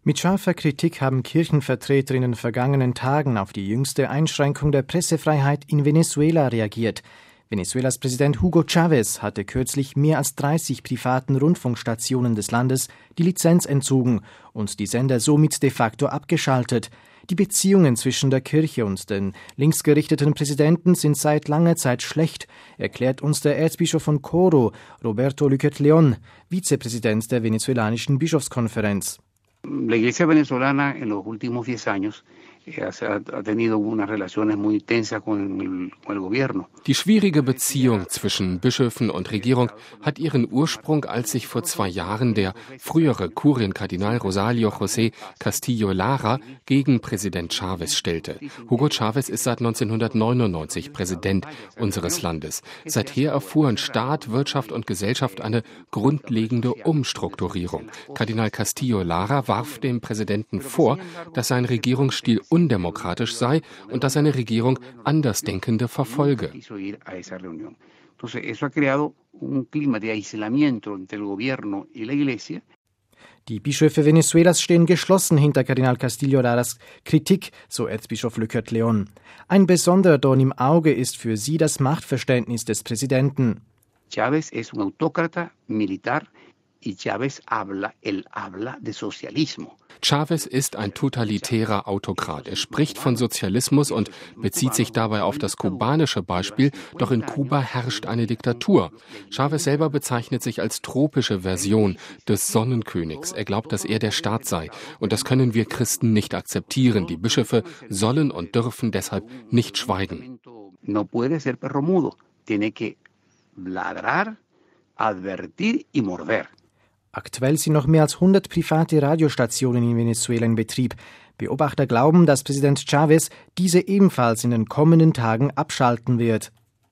Mit scharfer Kritik haben Kirchenvertreter in den vergangenen Tagen auf die jüngste Einschränkung der Pressefreiheit in Venezuela reagiert. Venezuelas Präsident Hugo Chávez hatte kürzlich mehr als 30 privaten Rundfunkstationen des Landes die Lizenz entzogen und die Sender somit de facto abgeschaltet. Die Beziehungen zwischen der Kirche und den linksgerichteten Präsidenten sind seit langer Zeit schlecht, erklärt uns der Erzbischof von Coro, Roberto Luquet-León, Vizepräsident der venezolanischen Bischofskonferenz. La Iglesia venezolana en los últimos 10 años ha tenido unas relaciones muy tensas con el gobierno. Die schwierige Beziehung zwischen Bischöfen und Regierung hat ihren Ursprung, als sich vor 2 Jahren der frühere Kurienkardinal Rosalio José Castillo Lara gegen Präsident Chávez stellte. Hugo Chávez ist seit 1999 Präsident unseres Landes. Seither erfuhren Staat, Wirtschaft und Gesellschaft eine grundlegende Umstrukturierung. Kardinal Castillo Lara warf dem Präsidenten vor, dass sein Regierungsstil undemokratisch sei und dass seine Regierung Andersdenkende verfolge. Die Bischöfe Venezuelas stehen geschlossen hinter Kardinal Castillo Laras Kritik, so Erzbischof Luquet-León. Ein besonderer Dorn im Auge ist für sie das Machtverständnis des Präsidenten. Chávez es un autócrata militar y Chávez habla de socialismo. Chávez ist ein totalitärer Autokrat. Er spricht von Sozialismus und bezieht sich dabei auf das kubanische Beispiel, doch in Kuba herrscht eine Diktatur. Chávez selber bezeichnet sich als tropische Version des Sonnenkönigs. Er glaubt, dass er der Staat sei. Und das können wir Christen nicht akzeptieren. Die Bischöfe sollen und dürfen deshalb nicht schweigen. No puede ser perro mudo. Tiene que ladrar, advertir y morder. Aktuell sind noch mehr als 100 private Radiostationen in Venezuela in Betrieb. Beobachter glauben, dass Präsident Chávez diese ebenfalls in den kommenden Tagen abschalten wird.